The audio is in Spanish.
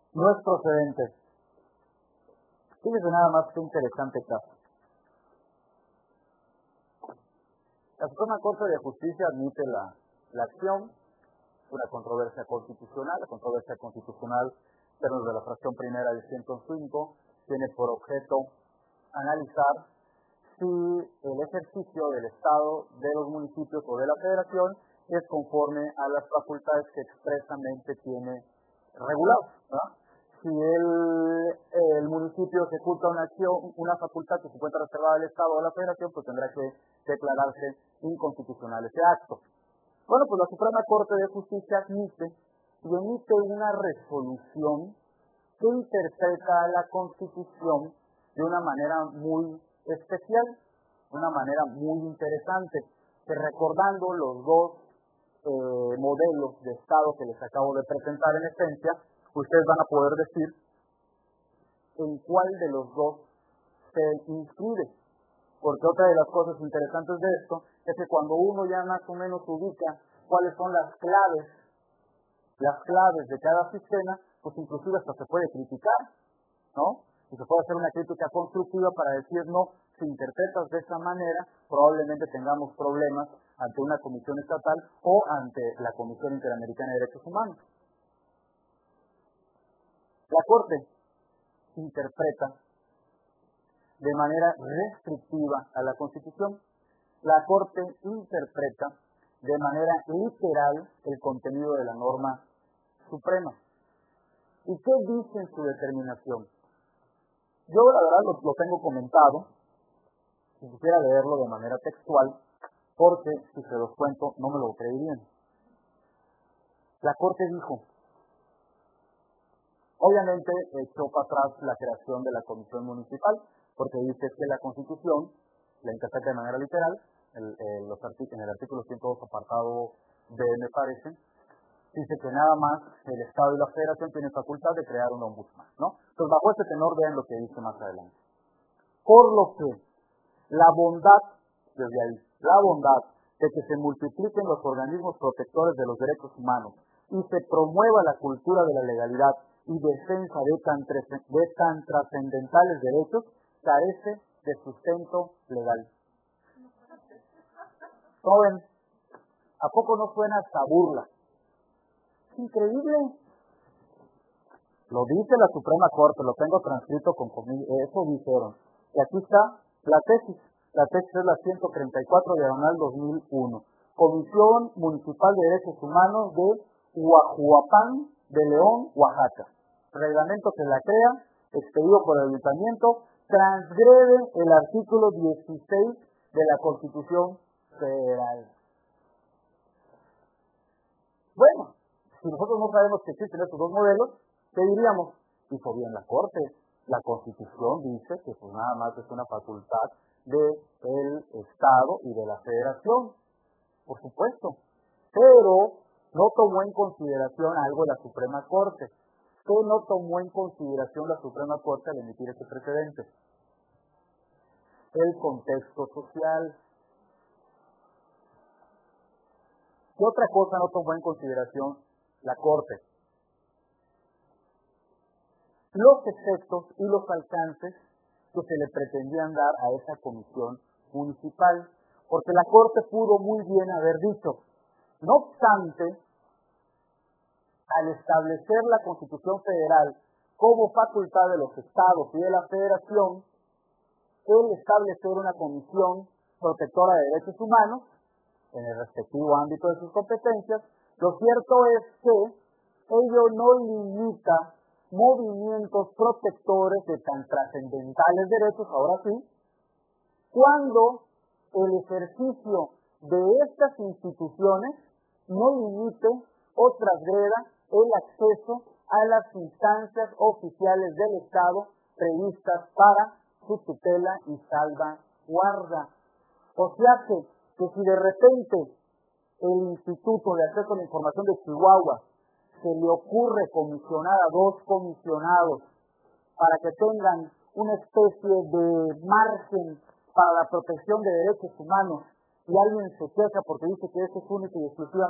No es procedente. Fíjese nada más qué interesante caso. La Suprema Corte de Justicia admite la acción, una controversia constitucional. La controversia constitucional, en términos de la fracción primera del 105, tiene por objeto analizar si el ejercicio del Estado, de los municipios o de la Federación es conforme a las facultades que expresamente tiene reguladas, ¿verdad? Si el municipio ejecuta una acción, una facultad que se encuentra reservada al Estado o a la Federación, pues tendrá que declararse inconstitucional ese acto. Bueno, pues la Suprema Corte de Justicia admite y emite una resolución que interpreta la Constitución de una manera muy especial, de una manera muy interesante, que recordando los dos modelos de Estado que les acabo de presentar en esencia, ustedes van a poder decir en cuál de los dos se inscribe. Porque otra de las cosas interesantes de esto es que cuando uno ya más o menos ubica cuáles son las claves de cada sistema, pues inclusive hasta se puede criticar, ¿no? Y se puede hacer una crítica constructiva para decir, no, si interpretas de esa manera, probablemente tengamos problemas ante una comisión estatal o ante la Comisión Interamericana de Derechos Humanos. La Corte interpreta de manera restrictiva a la Constitución. La Corte interpreta de manera literal el contenido de la norma suprema. ¿Y qué dice en su determinación? Yo la verdad lo tengo comentado, si quisiera leerlo de manera textual, porque si se los cuento no me lo creerían. La Corte dijo, obviamente echó para atrás la creación de la Comisión Municipal, porque dice que la Constitución la interpreta de manera literal, en el artículo 102 apartado B, me parece, dice que nada más el Estado y la Federación tienen facultad de crear un ombudsman, ¿no? Entonces, bajo este tenor, vean lo que dice más adelante. Por lo que la bondad, desde ahí, la bondad de que se multipliquen los organismos protectores de los derechos humanos y se promueva la cultura de la legalidad y defensa de tan trascendentales derechos, carece de sustento legal. Joven, ¿a poco no suena hasta burla? Es increíble. Lo dice la Suprema Corte, lo tengo transcrito eso dijeron. Y aquí está la tesis. La tesis es la 134/2001. Comisión Municipal de Derechos Humanos de Huajuapán de León, Oaxaca. Reglamento que la crea, expedido por el Ayuntamiento, transgrede el artículo 16 de la Constitución Federal. Bueno, si nosotros no sabemos que existen estos dos modelos, ¿qué diríamos? Hizo bien la Corte. La Constitución dice que pues nada más es una facultad del Estado y de la Federación, por supuesto. Pero no tomó en consideración algo de la Suprema Corte. ¿Qué no tomó en consideración la Suprema Corte al emitir este precedente? El contexto social. ¿Qué otra cosa no tomó en consideración la Corte? Los efectos y los alcances que se le pretendían dar a esa comisión municipal, porque la Corte pudo muy bien haber dicho, no obstante, al establecer la Constitución Federal como facultad de los estados y de la Federación, el establecer una comisión protectora de derechos humanos en el respectivo ámbito de sus competencias, lo cierto es que ello no limita movimientos protectores de tan trascendentales derechos, ahora sí, cuando el ejercicio de estas instituciones no limite o transgreda el acceso a las instancias oficiales del Estado previstas para su tutela y salvaguarda. O sea que si de repente el Instituto de Acceso a la Información de Chihuahua se le ocurre comisionar a 2 comisionados para que tengan una especie de margen para la protección de derechos humanos y alguien se queja porque dice que eso es único y exclusivamente